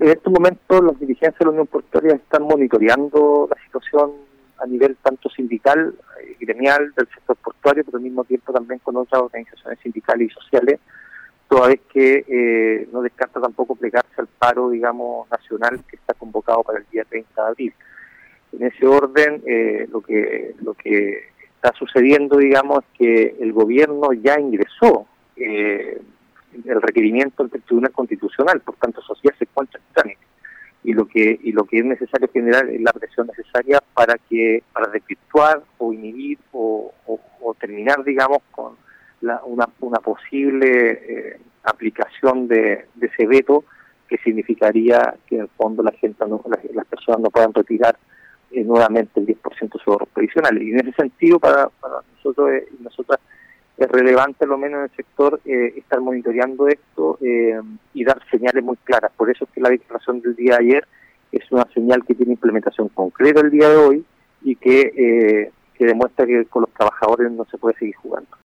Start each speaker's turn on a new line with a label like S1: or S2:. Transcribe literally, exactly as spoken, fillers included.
S1: en estos momentos las dirigencias de la Unión Portuaria están monitoreando la situación a nivel tanto sindical, eh, gremial del sector portuario, pero al mismo tiempo también con otras organizaciones sindicales y sociales, toda vez que eh, no descarta tampoco plegarse al paro, digamos, nacional que está convocado para el día treinta de abril. En ese orden, eh, lo que lo que está sucediendo, digamos, es que el gobierno ya ingresó eh, el requerimiento ante el Tribunal Constitucional, por tanto, social se encuentra en trámite. Y lo que y lo que es necesario generar es la presión necesaria para que para desvirtuar o inhibir o, o, o terminar, digamos, con la, una, una posible eh, aplicación de, de ese veto, que significaría que en el fondo la gente no, las, las personas no puedan retirar eh, nuevamente el diez por ciento de sus ahorros previsionales. Y en ese sentido, para, para nosotros eh, y nosotras es relevante, al menos en el sector, eh, estar monitoreando esto eh, y dar señales muy claras. Por eso es que la declaración del día de ayer es una señal que tiene implementación concreta el día de hoy y que, eh, que demuestra que con los trabajadores no se puede seguir jugando.